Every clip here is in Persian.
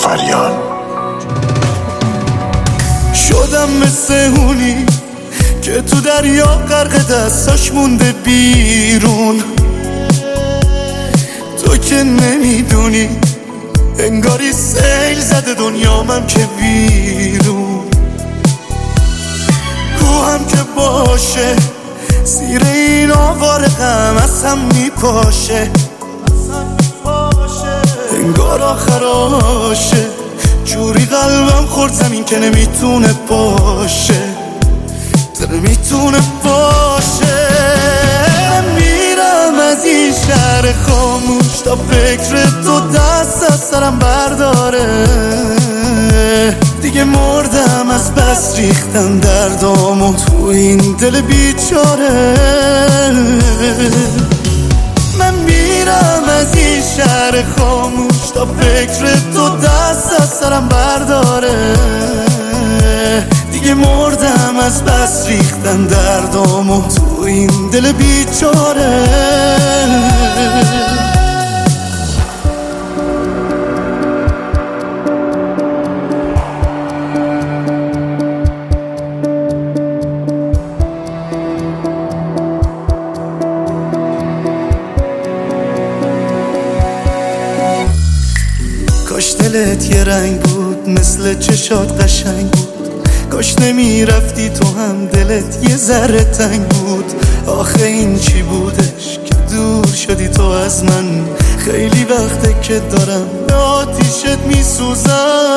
فریاد. شدم مثل اونی که تو دریا غرق دستاش مونده بیرون. تو که نمیدونی انگاری سیل زده دنیامم که بیرون. روحم که باشه زیر این آوار غم از هم میپاشه. انگار آخراشه جوری قلبم خورد زمین که نمیتونه باشه، نمیتونه باشه. میرم از این شهر خاموش تا فکر تو دست از سرم برداره. دیگه مردم از بس ریختن دردامو تو این دل بیچاره. من میرم از این شهر خاموش تا فکر تو دست از سرم برداره. دیگه مردم از بس ریختن دردامو تو این دل بیچاره. کاش دلت یه رنگ بود مثل چشات قشنگ بود. کاش نمیرفتی تو هم دلت یه ذره تنگ بود. آخه این چی بودش که دور شدی تو از من؟ خیلی وقته که دارم به آتیشت میسوزم.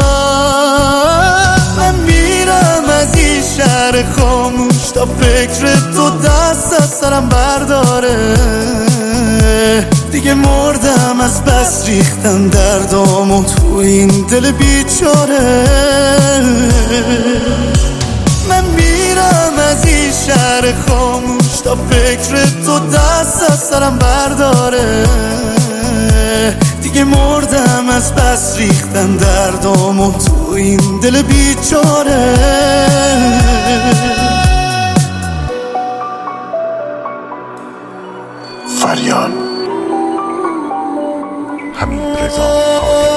من میرم از این شهر خاموش تا فکر تو دست از سرم برداره. دیگه مردم از بس ریختن دردامو تو این دل بیچاره. من میرم از این شهر خاموش تا فکر تو دست از سرم برداره. دیگه مردم از بس ریختن دردامو تو این دل بیچاره. فریاد. همین رضا.